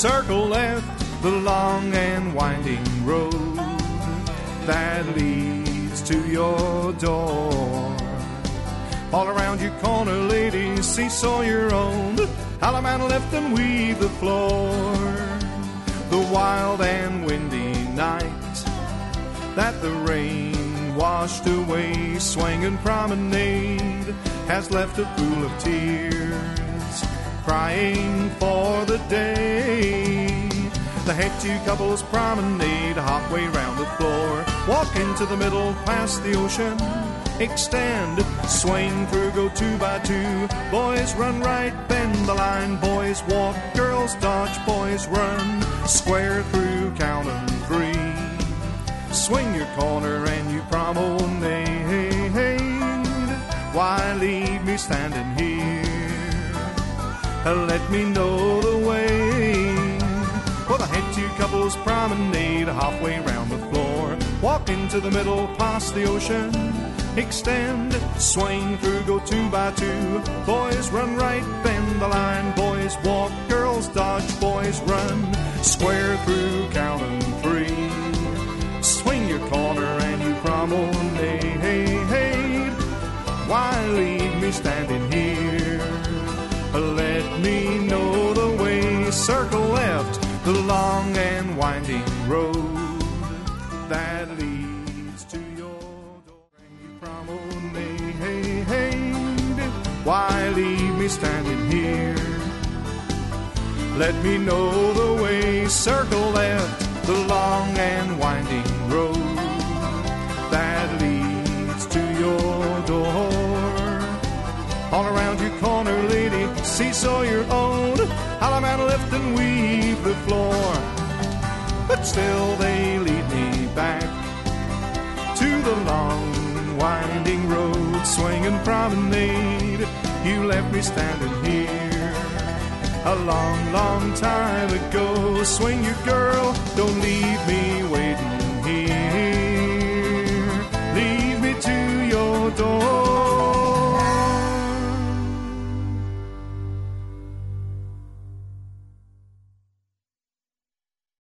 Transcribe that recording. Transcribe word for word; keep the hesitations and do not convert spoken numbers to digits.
circle left, the long and winding road that leads to your door. All around you corner ladies, seesaw your own, Allemande left and weave the floor. The wild and windy night that the rain washed away, swinging promenade has left a pool of tears, crying for the day. The head two couples promenade halfway round the floor, walk into the middle past the ocean, extend, swing through, go two by two. Boys run right, bend the line. Boys walk, girls dodge. Boys run, square through, count 'em three. Swing your corner and you promenade. Why leave me standing here? Let me know the way. Well, the head two couples promenade halfway round the floor, walk into the middle past the ocean, extend, swing through, go two by two. Boys run right, bend the line. Boys walk, girls dodge. Boys run, square through, count 'em three. Swing your corner and you promenade. Why leave me standing here? Let me know the way. Circle left, the long and winding road that leads to your door. You promenade. Why leave me standing here? Let me know the way. Circle left, the long and winding road that leads to your door. All around you corner lady, seesaw your own, Allemande lift and weave the floor. But still they lead me back to the long winding road, swinging promenade. You left me standing here a long, long time ago. Swing your girl, don't leave me waiting